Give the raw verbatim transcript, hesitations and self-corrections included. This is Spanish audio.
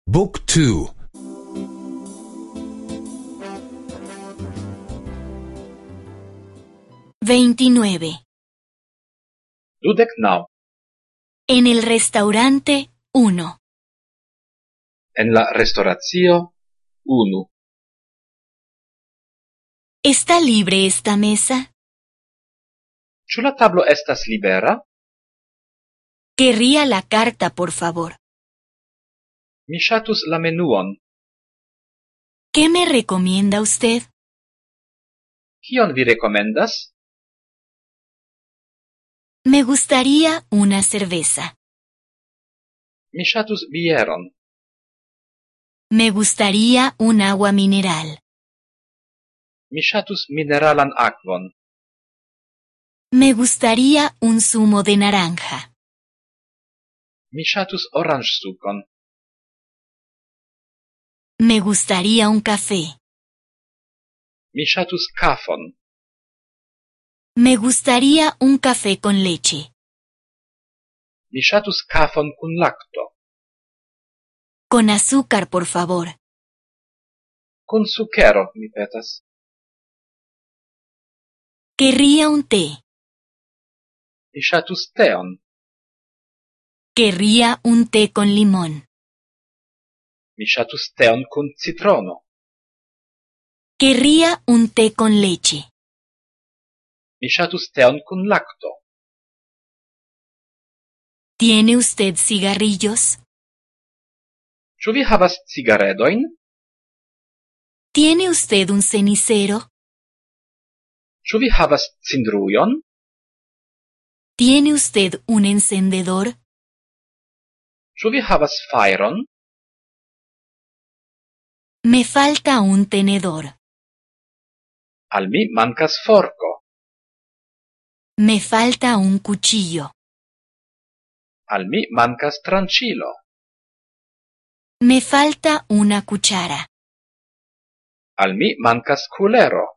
Book two. veintinueve. Dudek naŭ. En el restaurante uno. En la restoracio unu. ¿Está libre esta mesa? Ĉu la tablo estas libera? Querría la carta, por favor. Mi ŝatus la menuon. ¿Qué me recomienda usted? Kion vi rekomendas? Me gustaría una cerveza. Mi ŝatus bieron. Me gustaría un agua mineral. Mi ŝatus mineralan akvon. Me gustaría un zumo de naranja. Mi ŝatus oranĝsukon. Me gustaría un café. Mi ŝatus kafon. Me gustaría un café con leche. Mi ŝatus kafon kun lakto. Con azúcar, por favor. Kun sukero, mi petas. Querría un té. Mi ŝatus teon. Querría un té con limón. Mi ŝatus teon kun citrono. Querría un té con leche. Mi ŝatus teon kun lakto. ¿Tiene usted cigarrillos? Ĉu vi havas cigaredojn? ¿Tiene usted un cenicero? Ĉu vi havas cindrujon? ¿Tiene usted un encendedor? Ĉu vi havas fajron? Me falta un tenedor. Al mi mankas forko. Me falta un cuchillo. Al mi mankas tranĉilo. Me falta una cuchara. Al mi mankas kulero.